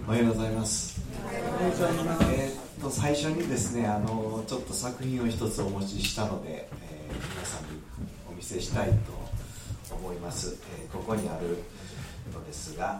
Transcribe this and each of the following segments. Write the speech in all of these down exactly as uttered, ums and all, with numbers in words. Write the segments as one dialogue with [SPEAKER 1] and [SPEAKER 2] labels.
[SPEAKER 1] おはようございます。えー、っと最初にですね、あのちょっと作品を一つお持ちしたので、えー、皆さんにお見せしたいと思います。えー、ここにあるのですが、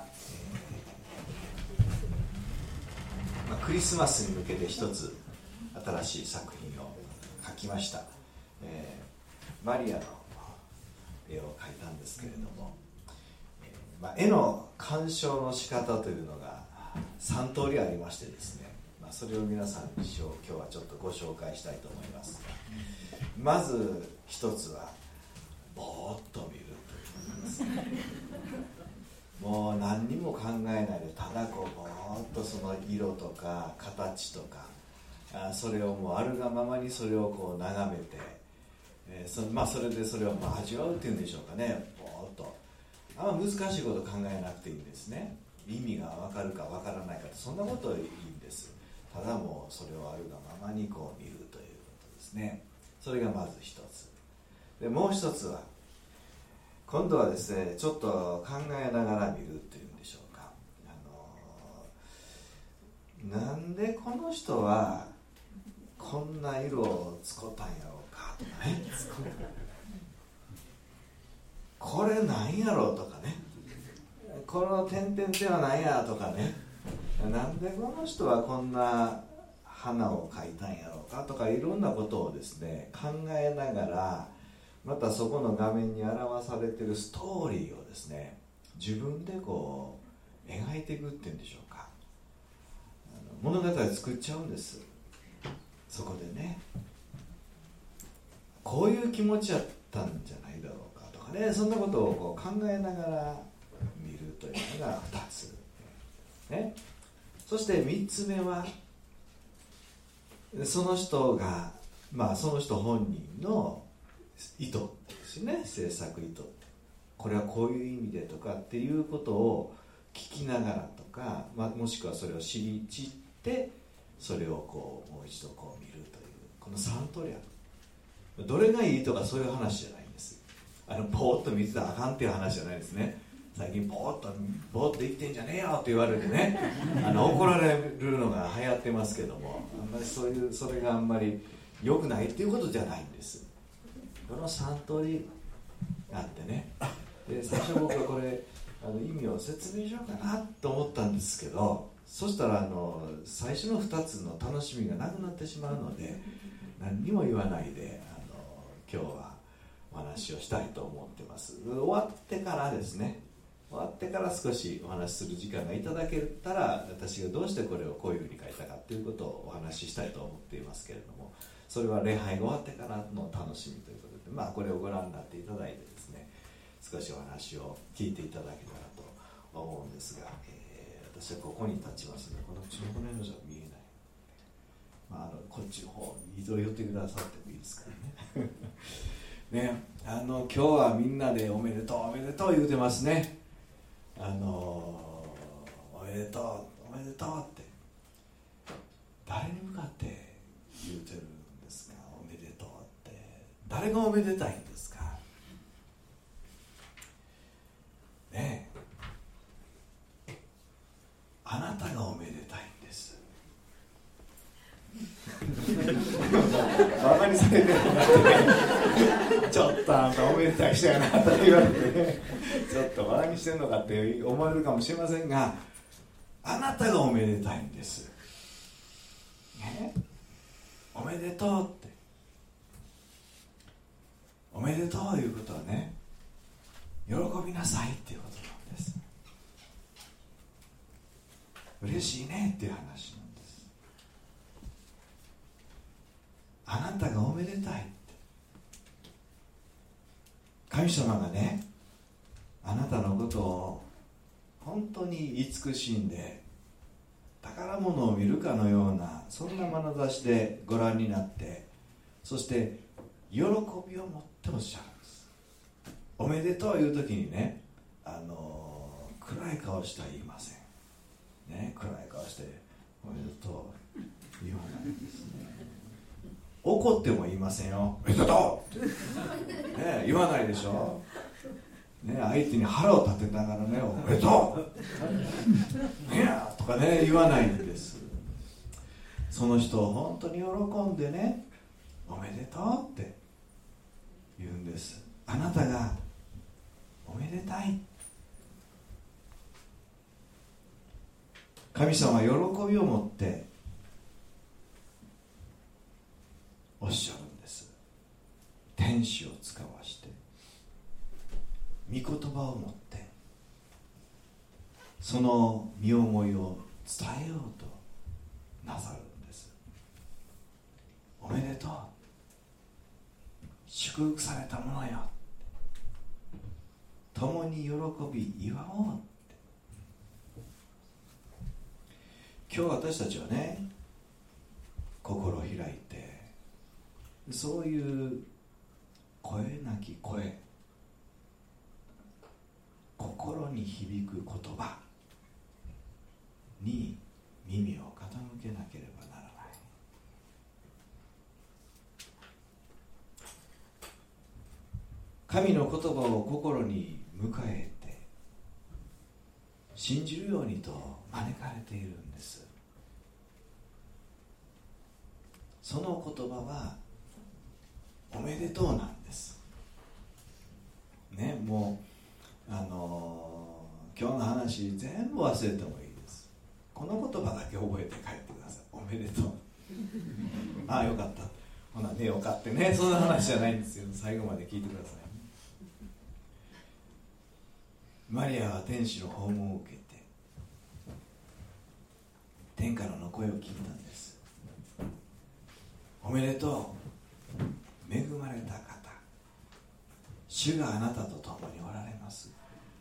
[SPEAKER 1] えーまあ、クリスマスに向けて一つ新しい作品を描きました。えー、マリアの絵を描いたんですけれども、えーまあ、絵の鑑賞の仕方というのがさん通りありましてですね、まあ、それを皆さんに今日はちょっとご紹介したいと思いますが、まず一つはぼーっと見るということですね。もう何にも考えないでただこうぼーっとその色とか形とかあそれをもうあるがままにそれをこう眺めて、えーそまあ、それでそれをまあ味わうっていうんでしょうかね。ぼーっとあんま難しいこと考えなくていいんですね。意味が分かるか分からないかってそんなこといいんです。ただもうそれをあるがままにこう見るということですね。それがまず一つで、もう一つは今度はですね、ちょっと考えながら見るっていうんでしょうか。あのなんでこの人はこんな色を使ったんやろうかとかねこれなんやろうとかね、この点々ではないやとかね、なんでこの人はこんな花を描いたんやろうかとか、いろんなことをですね考えながら、またそこの画面に表されているストーリーをですね自分でこう描いていくっていうんでしょうか。あの物語作っちゃうんです。そこでね、こういう気持ちやったんじゃないだろうかとかね、そんなことをこう考えながら見るというのがふたつ、ね、そしてみっつめはその人が、まあ、その人本人の意図ですね。制作意図ってこれはこういう意味でとかっていうことを聞きながらとか、まあ、もしくはそれを知り知ってそれをこうもう一度こう見るというこのさん通りある。どれがいいとかそういう話じゃないんです。あのぼーっと見てたらあかんっていう話じゃないですね。最近ぼーっとぼーっと生きてんじゃねえよって言われてねあの怒られるのが流行ってますけども、あんまりそういうそれがあんまり良くないっていうことじゃないんです。このさん通りあってね、で最初僕はこれあの意味を説明しようかなと思ったんですけど、そしたらあの最初のふたつの楽しみがなくなってしまうので何にも言わないであの今日はお話をしたいと思ってます。終わってからですね、終わってから少しお話しする時間がいただけたら、私がどうしてこれをこういうふうに書いたかということをお話ししたいと思っていますけれども、それは礼拝が終わってからの楽しみということで、まあこれをご覧になっていただいてですね、少しお話を聞いていただけたらと思うんですが、えー、私はここに立ちますので、このこの辺のじゃ見えない、まあ、あのこっちの方に移動寄ってくださってもいいですからねね、あの今日はみんなでおめでとうおめでとう言うてますね。あのおめでとうおめでとうって誰に向かって言うてるんですか。おめでとうって誰がおめでたいんですかね。えあなたがおめでたいんです。バカにされてるのかってちょっとあんたおめでたい人やなと言われてね、ちょっとバカにしてるのかって思われるかもしれませんが、あなたがおめでたいんです、ね、おめでとうっておめでとういうことはね、喜びなさいっていうことなんです。嬉しいねっていう話なんです。あなたがおめでたいって、神様がねあなたのことを本当に慈しんで宝物を見るかのようなそんな眼差しでご覧になって、そして喜びを持っておっしゃるんです。おめでとういう時にね、あの暗い顔しては言いませんね。暗い顔しておめでとう言わないんですね。怒っても言いませんよ。おめでとう、ね、言わないでしょ、ね、相手に腹を立てながらね、おめでとうねやとかね言わないんです。その人を本当に喜んでね、おめでとうって言うんです。あなたがおめでたい、神様は喜びを持っておっしゃるんです。天使を使わして御言葉を持ってその身思いを伝えようとなさるんです。おめでとう、祝福されたものよ、共に喜び祝おうって。今日私たちはね、心を開いてそういう声なき声、心に響く言葉に耳を傾けなければならない。神の言葉を心に迎えて信じるようにと招かれているんです。その言葉はおめでとうなんですね。もうあのー、今日の話全部忘れてもいいです。この言葉だけ覚えて帰ってください。おめでとうああよかった、ほなねよかってね、そんな話じゃないんですよ。最後まで聞いてください。マリアは天使の訪問を受けて天からの声を聞いたんです。おめでとう、恵まれた方、主があなたと共におられます。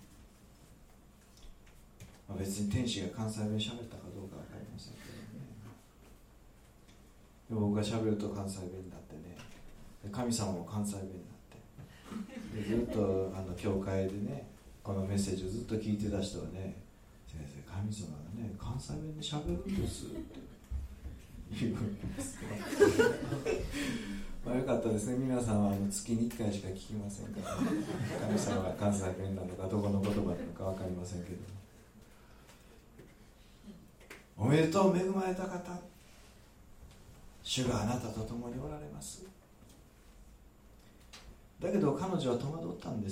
[SPEAKER 1] 別に天使が関西弁喋ったかどうかわかりませんけどね。でも僕が喋ると関西弁になってね、神様も関西弁になって、でずっとあの教会でねこのメッセージをずっと聞いてた人はね、先生神様がね関西弁で喋るんですって言うんですねまあよかったですね。皆さんはあの月にいっかいしか聞きませんから、ね、神様が関西弁なのかどこの言葉なのか分かりませんけど、おめでとう、恵まれた方、主があなたと共におられます。だけど彼女は戸惑ったんです。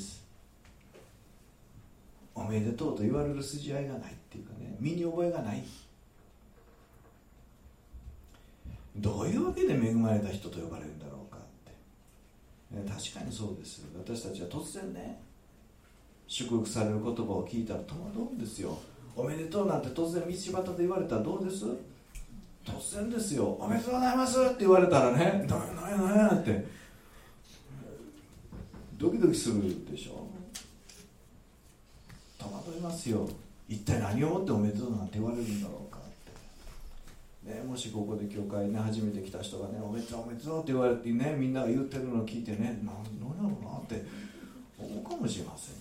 [SPEAKER 1] おめでとうと言われる筋合いがないっていうかね、身に覚えがない。どういうわけで恵まれた人と呼ばれるんだろうかって、確かにそうです。私たちは突然ね祝福される言葉を聞いたら戸惑うんですよ。おめでとうなんて突然道端で言われたらどうです？突然ですよ。おめでとうございますって言われたらね、なやなやなやってドキドキするでしょ。戸惑いますよ。一体何をもっておめでとうなんて言われるんだろうかって、ね、もしここで教会ね初めて来た人がねおめでとうおめでとうって言われてね、みんなが言ってるのを聞いてね、何だろうなって思うかもしれません。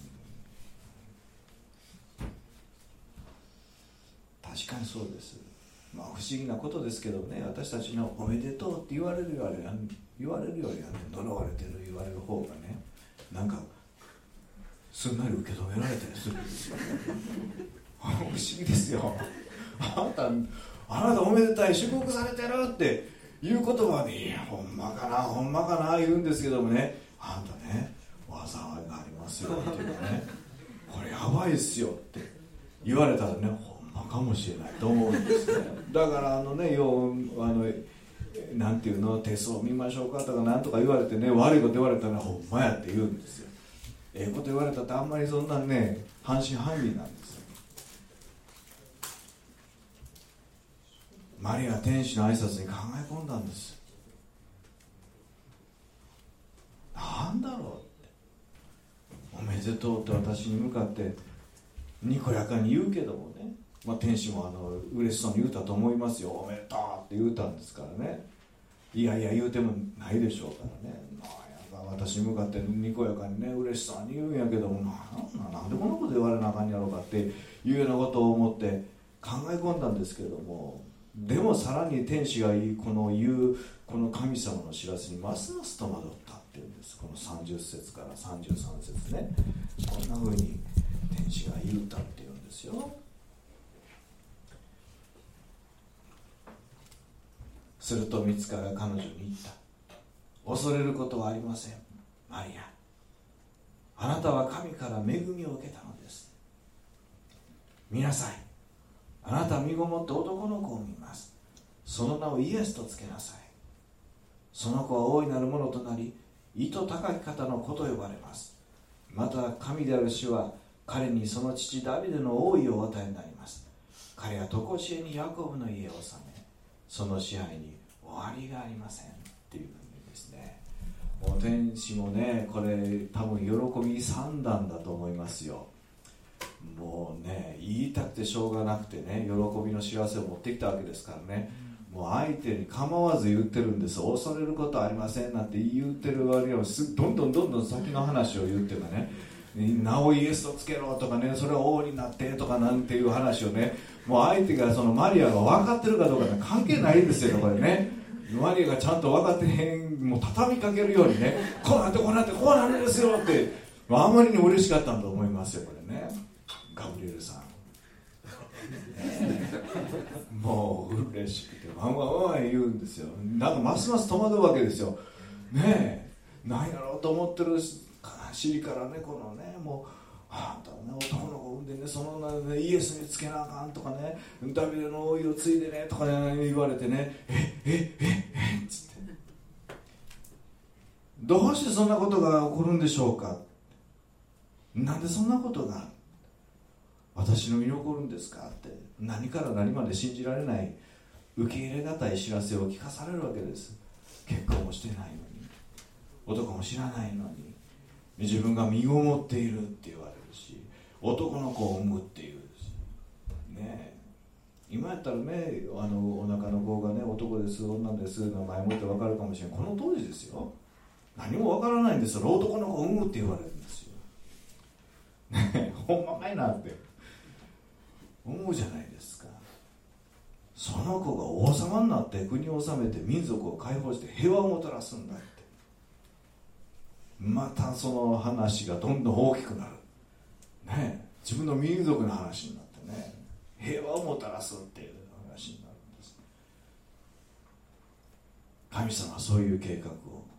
[SPEAKER 1] 確かにそうです。まあ不思議なことですけどね、私たちのおめでとうって言われるよりは言われるよりはね、呪われてる言われる方がね、なんかすんなり受け止められたりするんですよ不思議ですよ。あなたあなたおめでたい、祝福されてるっていう言葉で、いやほんまかなほんまかな言うんですけどもね、あなたね災いがありますよっていうかね、これやばいっすよって言われたらね、ほんまかもしれないと思うんですね。だからあのね、ようあのなんていうの、手相見ましょうかとかなんとか言われてね、悪いこと言われたらほんまやって言うんですよ。ええこと言われたってあんまりそんなね半信半疑なんですよ。マリア天使の挨拶に考え込んだんです。なんだろうって、おめでとうって私に向かってにこやかに言うけどもね、まあ、天使もあの嬉しそうに言うたと思いますよ。おめでとうって言うたんですからね。いやいや言うてもないでしょうからね。私に向かってにこやかにね嬉しそうに言うんやけども、な, なんでこんなこと言われなあかんやろうかっていうようなことを思って考え込んだんですけども、でもさらに天使がこの言うこの神様の知らせにますます戸惑ったっていうんです。このさんじゅっ節からさんじゅうさん節ね、こんな風に天使が言うたっていうんですよ。 するとミツカが彼女に言った。恐れることはありません、マリア。あなたは神から恵みを受けたのです。見なさい、あなたは身ごもって男の子を見ます。その名をイエスとつけなさい。その子は大いなるものとなり、意図高き方の子と呼ばれます。また神である主は彼にその父ダビデの王位をお与えになります。彼は常しえにヤコブの家を治め、その支配に終わりがありませんっていうふうにですね。もう天使もね、これ多分喜び三段だと思いますよ。もうね、言いたくてしょうがなくてね、喜びの知らせを持ってきたわけですからね。もう相手に構わず言ってるんです。恐れることはありませんなんて言ってる割にはどんどんどんどん先の話を言ってかね、名をイエスとつけろとかね、それは王になってとかなんていう話をね、もう相手がそのマリアが分かってるかどうかね、関係ないんですよこれね。マリアがちゃんと分かってへん、もう畳みかけるようにね、こうなってこうなってこうなるんですよって、あまりに嬉しかったんだと思いますよこれね。ガブリエルさんもう嬉しくてワンワンワン言うんですよ。なんかますます戸惑うわけですよね。え何やろうと思ってる尻からね、このね、もうあんたね、男の子を産んでね、その名でイエスにつけなあかんとかね、ダビデの王位を継いでねとか、ね、言われてね、ええええっつって、どうしてそんなことが起こるんでしょうか。なんでそんなことが私の身に起こるんですかって、何から何まで信じられない、受け入れがたい知らせを聞かされるわけです。結婚もしてないのに、男も知らないのに、自分が身ごもっているって言われるし、男の子を産むっていうしね。今やったらね、あのお腹の子がね、男です女ですが前もって分かるかもしれない。この当時ですよ、何も分からないんですよ。男の子を産むって言われるんですよね。ほんまかいなって思うじゃないですか。その子が王様になって国を治めて民族を解放して平和をもたらすんだって、またその話がどんどん大きくなる、ね、自分の民族の話になってね、平和をもたらすっていう話になるんです。神様はそういう計画を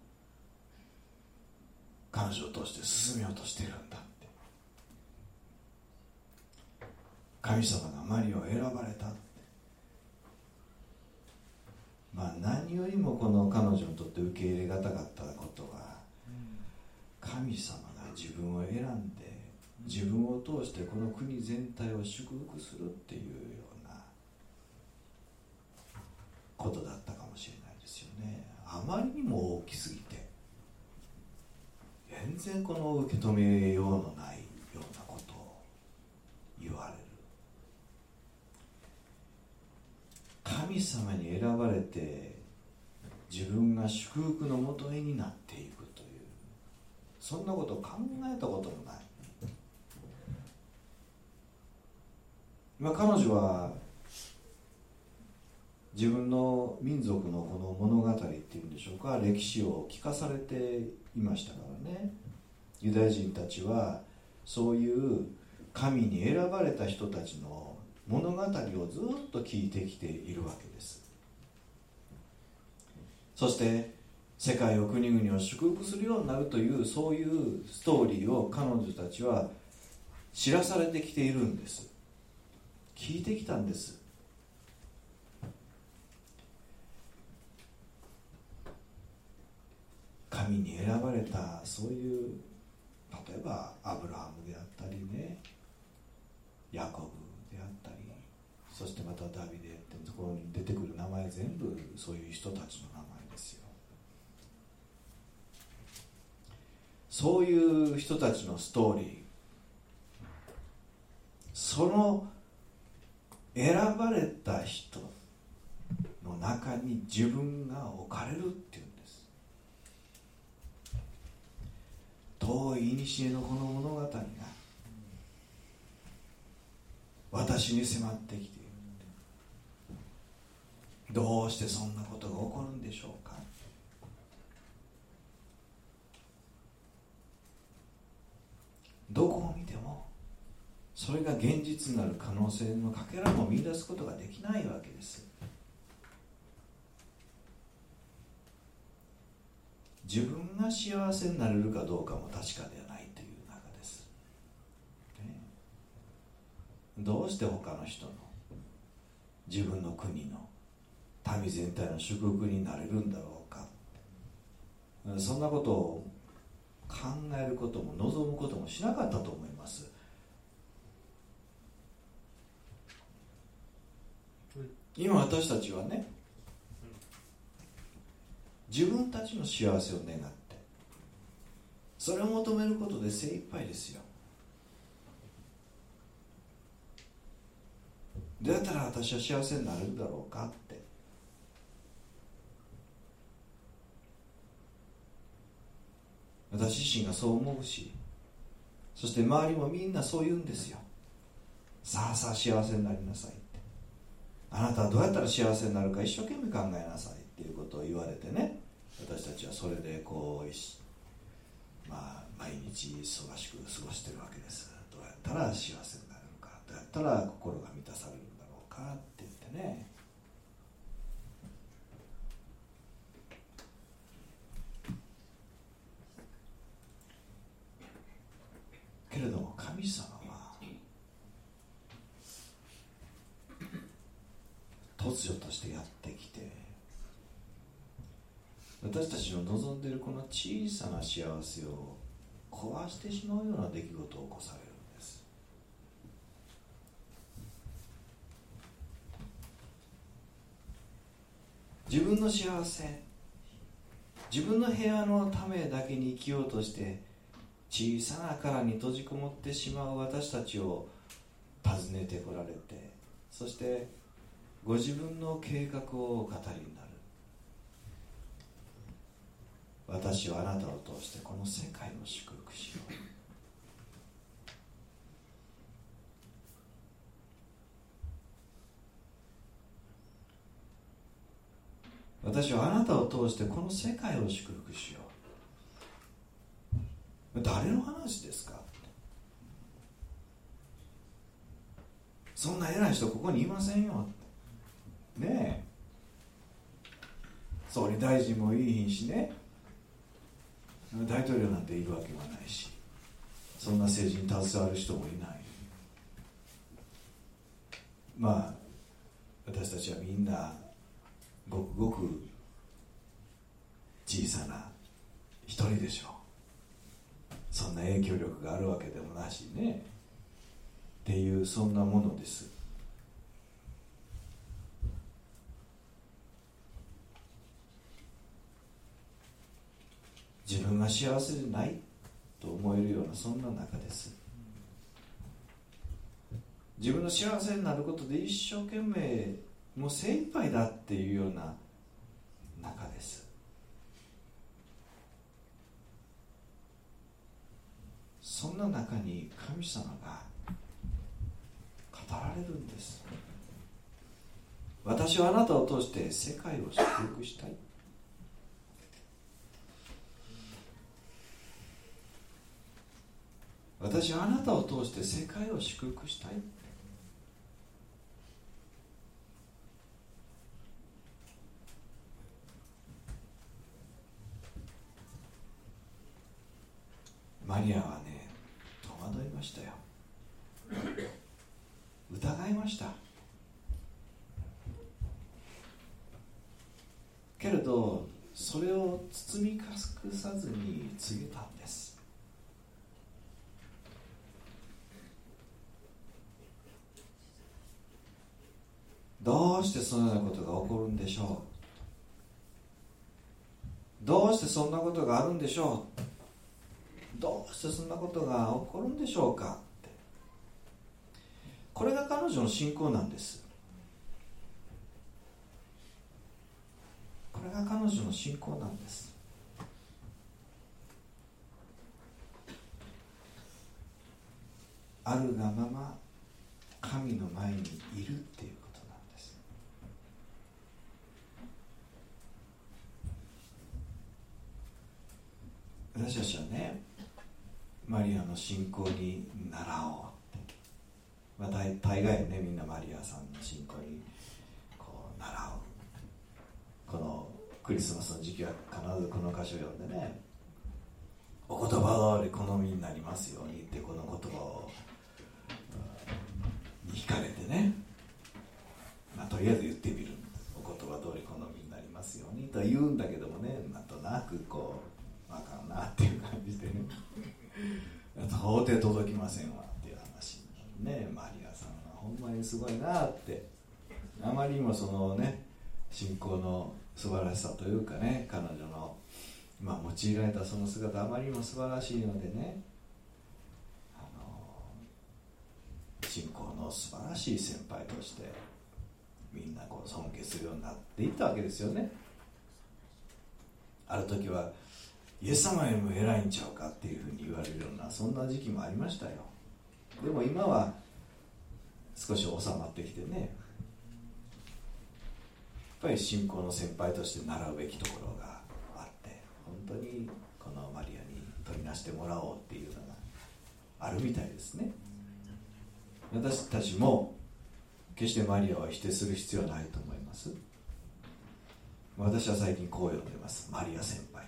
[SPEAKER 1] 彼女を通して進めようとしているんだって。神様がマリアを選ばれたって、まあ何よりもこの彼女にとって受け入れがたかったことは、神様が自分を選んで自分を通してこの国全体を祝福するっていうようなことだったかもしれないですよね。あまりにも大きすぎて全然この受け止めようのないようなことを言われる。神様に選ばれて自分が祝福のもとへになっていくという、そんなことを考えたこともない。まあ、彼女は自分の民族のこの物語っていうんでしょうか、歴史を聞かされていましたからね。ユダヤ人たちはそういう神に選ばれた人たちの物語をずっと聞いてきているわけです。そして世界を国々を祝福するようになるという、そういうストーリーを彼女たちは知らされてきているんです。聞いてきたんです。神に選ばれたそういう、例えばアブラハムであったりね、ヤコブであったり、そしてまたダビデってところに出てくる名前、全部そういう人たちの名前ですよ。そういう人たちのストーリー、その選ばれた人の中に自分が置かれるっていうんです。遠い古のこの物語が私に迫ってきている。どうしてそんなことが起こるんでしょうか。どこを見てもそれが現実になる可能性のかけらも見出すことができないわけです。 自分が幸せになれるかどうかも確かではないという中です、ね、どうして他の人の自分の国の民全体の祝福になれるんだろうか、そんなことを考えることも望むこともしなかったと思います。今私たちはね、自分たちの幸せを願ってそれを求めることで精一杯ですよ。どうやったら私は幸せになれるだろうかって、私自身がそう思うし、そして周りもみんなそう言うんですよ。さあさあ幸せになりなさいって、あなたはどうやったら幸せになるか一生懸命考えなさいっていうことを言われてね、私たちはそれでこう、まあ、毎日忙しく過ごしてるわけです。どうやったら幸せになるのか、どうやったら心が満たされるんだろうかって言ってね。けれども神様は突如としてやってきて、私たちの望んでいるこの小さな幸せを壊してしまうような出来事を起こされるんです。自分の幸せ、自分の部屋のためだけに生きようとして小さな殻に閉じこもってしまう私たちを訪ねてこられて、そしてご自分の計画をお語りになる。私はあなたを通してこの世界を祝福しよう。私はあなたを通してこの世界を祝福しよう。誰の話ですか？そんな偉い人ここにいませんよ。ねえ、総理大臣もいいひんしね、大統領なんているわけはないし、そんな政治に携わる人もいない。まあ私たちはみんなごくごく小さな一人でしょう。そんな影響力があるわけでもなしねっていう、そんなものです。自分が幸せでないと思えるような、そんな中です。自分の幸せになることで一生懸命もう精一杯だっていうような中です。そんな中に神様が語られるんです。私はあなたを通して世界を祝福したい。私はあなたを通して世界を祝福したい。マリアはね、戸惑いましたよ。疑いました。けれどそれを包み隠さずに告げたんです。どうしてそのようなことが起こるんでしょう。どうしてそんなことがあるんでしょう。どうしてそんなことが起こるんでしょうかって、これが彼女の信仰なんです。これが彼女の信仰なんです。あるがまま神の前にいるっていうことなんです。私たちはね、マリアの信仰に習おうって、まあ、大, 大概ね、みんなマリアさんの信仰にこう習う。このクリスマスの時期は必ずこの箇所を読んでね、お言葉通り好みになりますようにってこの言葉をに惹かれてね、まあ、とりあえず言ってみるんです。お言葉通り好みになりますようにとは言うんだけどもね、なんとなくこうわかんなっていう感じでね到底届きませんわっていう話になるね。マリアさんはほんまにすごいなって、あまりにもそのね信仰の素晴らしさというかね、彼女の、まあ、用いられたその姿あまりにも素晴らしいのでね、あの信仰の素晴らしい先輩としてみんなこう尊敬するようになっていったわけですよね。ある時はイエス様よりも偉いんちゃうかっていうふうに言われるようなそんな時期もありましたよ。でも今は少し収まってきてね、やっぱり信仰の先輩として習うべきところがあって、本当にこのマリアに取りなしてもらおうっていうのがあるみたいですね。私たちも決してマリアを否定する必要はないと思います。私は最近こう呼んでます。マリア先輩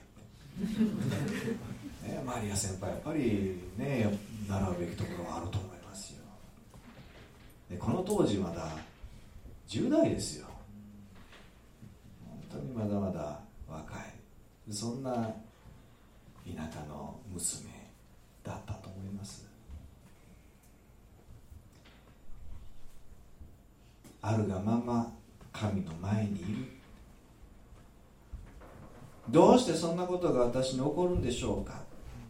[SPEAKER 1] ね、マリア先輩やっぱりね習うべきところはあると思いますよ。でこの当時まだじゅう代ですよ。本当にまだまだ若い、そんな田舎の娘だったと思います。あるがまま神の前にいる。どうしてそんなことが私に起こるんでしょうか。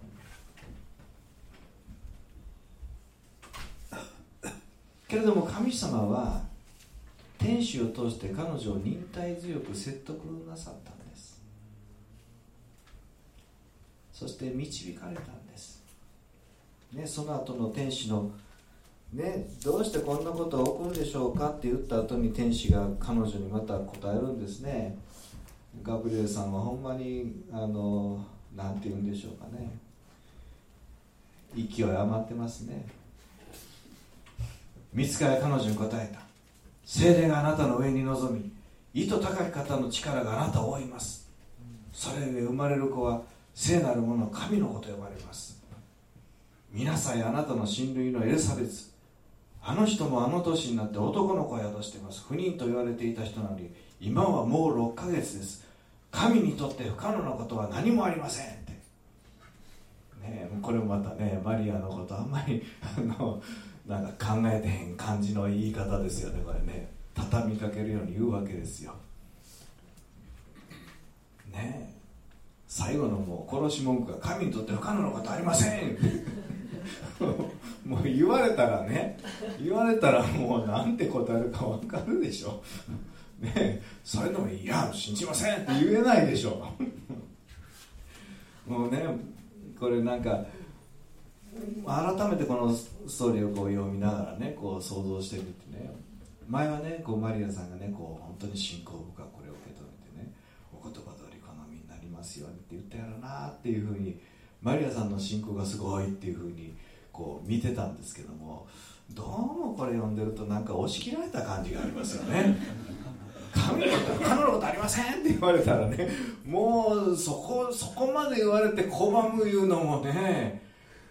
[SPEAKER 1] けれども神様は天使を通して彼女を忍耐強く説得なさったんです。そして導かれたんです、ね、その後の天使のね、どうしてこんなことが起こるでしょうかって言った後に天使が彼女にまた答えるんですね。ガブリエルさんはほんまにあのなんて言うんでしょうかね、勢い余ってますね。御使いは彼女に答えた。聖霊があなたの上に臨み、意図高き方の力があなたを覆います。それゆえ生まれる子は聖なるもの神の子と呼ばれます。見なさい、あなたの親類のエリザベス、あの人もあの年になって男の子を宿しています。不妊と言われていた人なのに今はもうろっかげつです。神にとって不可能なことは何もありませんって、ね、これもまたねマリアのことあんまりあのなんか考えてへん感じの言い方ですよね。これね畳みかけるように言うわけですよね。最後のもう殺し文句が神にとって不可能なことありませんってもう言われたらね言われたらもうなんて答えるか分かるでしょね。それでもいや信じませんって言えないでしょもうねこれなんか改めてこのストーリーをこう読みながらねこう想像してみてね、前はねこうマリアさんがねこう本当に信仰深くこれを受け止めてね、お言葉通り好みになりますようにって言ったやろなっていうふうに、マリアさんの信仰がすごいっていうふうにこう見てたんですけども、どうもこれ読んでるとなんか押し切られた感じがありますよね神のことは可能なことありませんって言われたらね、もうそこそこまで言われて拒むいうのもね、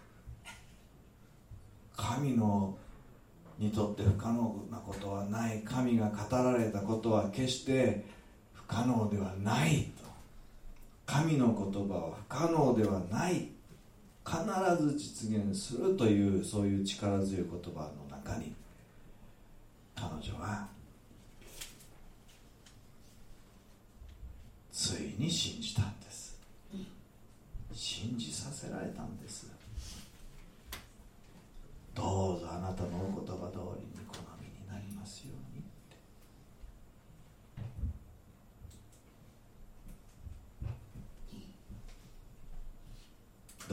[SPEAKER 1] 神のにとって不可能なことはない、神が語られたことは決して不可能ではないと、神の言葉は不可能ではない、必ず実現するという、そういう力強い言葉の中に彼女はついに信じたんです。信じさせられたんです。どうぞあなたのお言葉通りに好みになりますようにって、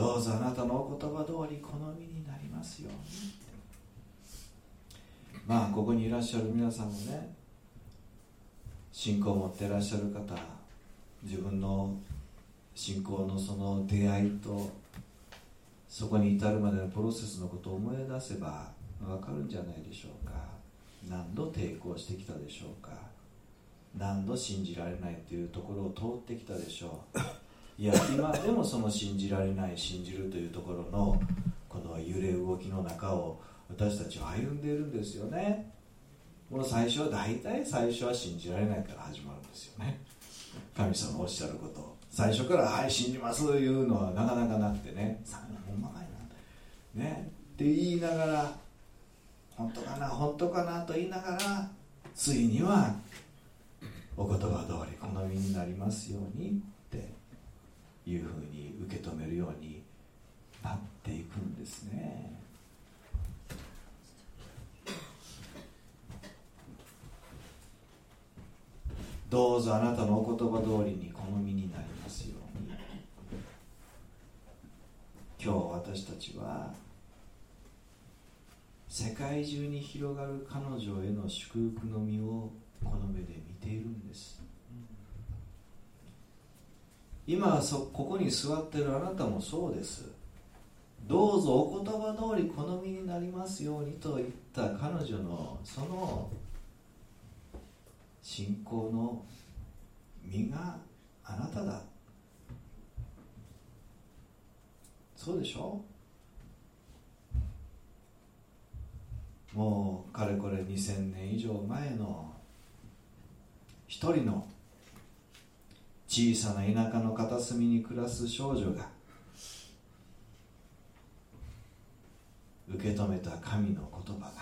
[SPEAKER 1] どうぞあなたのお言葉通り好みになりますようにって。まあここにいらっしゃる皆さんもね、信仰を持っていらっしゃる方、自分の信仰のその出会いとそこに至るまでのプロセスのことを思い出せば分かるんじゃないでしょうか。何度抵抗してきたでしょうか。 何度信じられないというところを通ってきたでしょう。いや今でもその信じられない信じるというところのこの揺れ動きの中を私たちは歩んでいるんですよね。この最初は大体最初は信じられないから始まるんですよね。神様おっしゃることを最初からはい信じますというのはなかなかなくてね、さあほんまかいなねって言いながら本当かな本当かなと言いながらついにはお言葉通り好みになりますようにっていうふうに受け止めるようになっていくんですね。どうぞあなたのお言葉通りに好みになりますように。今日私たちは世界中に広がる彼女への祝福の実をこの目で見ているんです。今そここに座っているあなたもそうです。どうぞお言葉通り好みになりますようにと言った彼女のその信仰の実があなただ。そうでしょう。もうかれこれにせんねん以上前の一人の小さな田舎の片隅に暮らす少女が受け止めた神の言葉が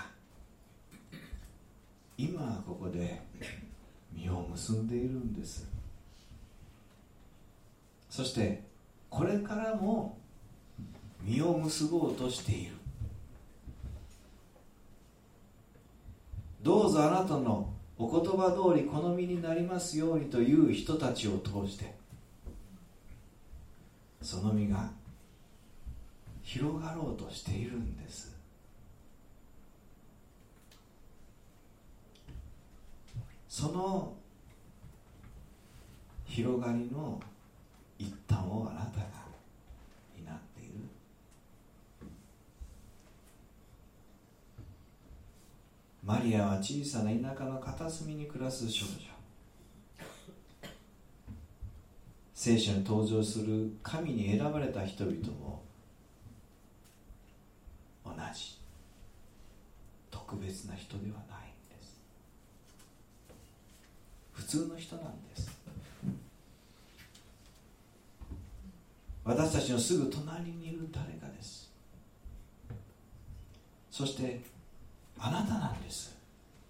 [SPEAKER 1] 今ここで実を結んでいるんです。そしてこれからも実を結ぼうとしている。どうぞあなたのお言葉通り好みになりますようにという人たちを通してその実が広がろうとしているんです。その広がりの一端をあなたが担っている。マリアは小さな田舎の片隅に暮らす少女。聖書に登場する神に選ばれた人々も同じ特別な人ではないんです。普通の人なんです。私たちのすぐ隣にいる誰かです。そしてあなたなんです。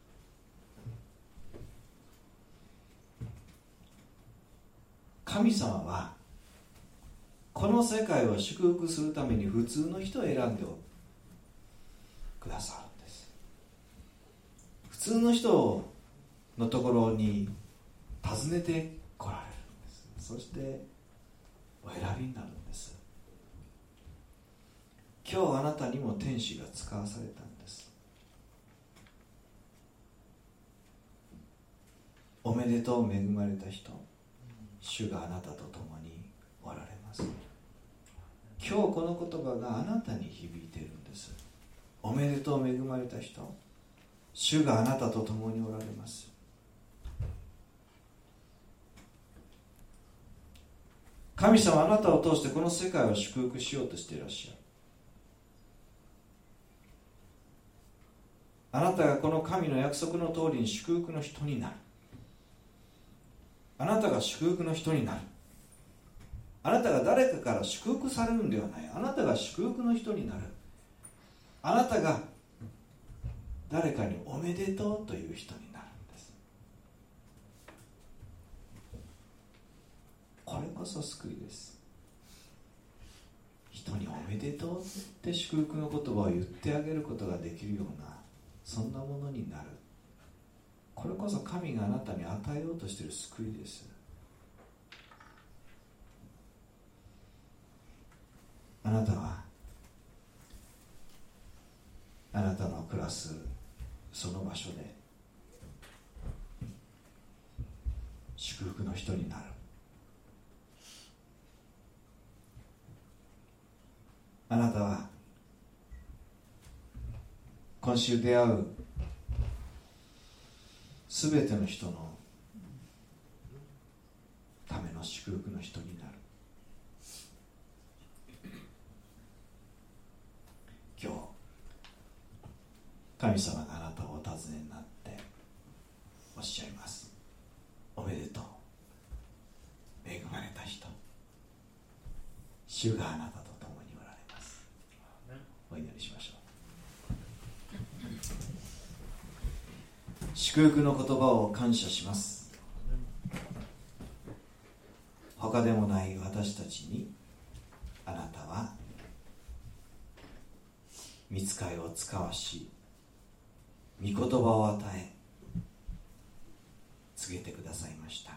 [SPEAKER 1] 神様はこの世界を祝福するために普通の人を選んでくださるんです。普通の人のところに訪ねて来られるんです。そしてお選びになるんです。今日あなたにも天使が使わされたんです。おめでとう恵まれた人、主があなたと共におられます。今日この言葉があなたに響いているんです。おめでとう恵まれた人、主があなたと共におられます。神様はあなたを通してこの世界を祝福しようとしていらっしゃる。あなたがこの神の約束の通りに祝福の人になる。あなたが祝福の人になる。あなたが誰かから祝福されるんではない。あなたが祝福の人になる。あなたが誰かにおめでとうという人になるんです。これこそ救いです。人におめでとうって祝福の言葉を言ってあげることができるようなそんなものになる。これこそ神があなたに与えようとしている救いです。あなたはあなたの暮らすその場所で祝福の人になる。あなたは今週出会うすべての人のの祝福の人になる。今日神様があなたをお尋ねになっておっしゃいます。おめでとう、恵まれた人、主があなたと共におられます。お祈りしましょう。祝福の言葉を感謝します。他でもない私たちにあなたは御使いを使わし、御言葉を与え告げてくださいました。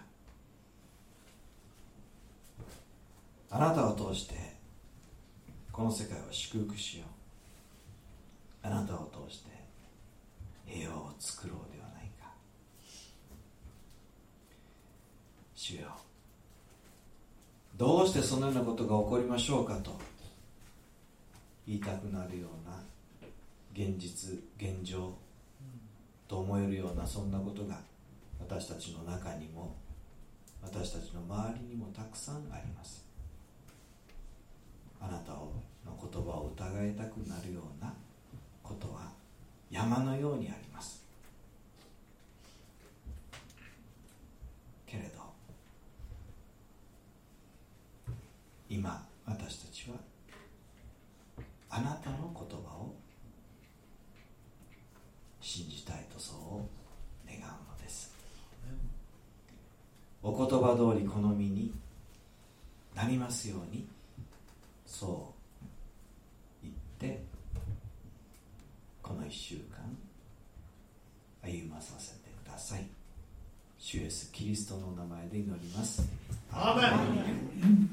[SPEAKER 1] あなたを通してこの世界を祝福しよう。あなたを通して平和を作ろうではないか。主よ、どうしてそのようなことが起こりましょうかと言いたくなるような現実、現状と思えるような、そんなことが私たちの中にも私たちの周りにもたくさんあります。あなたの言葉を疑いたくなるようなことは山のようにあります。けれど今私たちはあなたの言葉を信じたいとそう願うのです。お言葉通りこの身になりますように、そう言ってこの一週間歩まさせてください。主イエスキリストの名前で祈ります。アーメン。